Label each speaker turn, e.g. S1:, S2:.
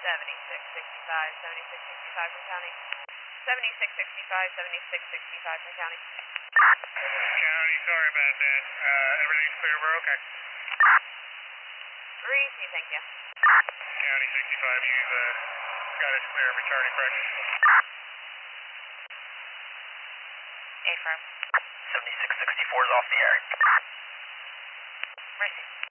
S1: 7665, 7665 from county. 7665, 7665 from county.
S2: County, sorry about that. Everything's clear, we're okay.
S1: Receive, thank you.
S2: County 65, you've got us clear, returning, correct?
S3: Affirm. 7664 is off the air.
S1: Receive.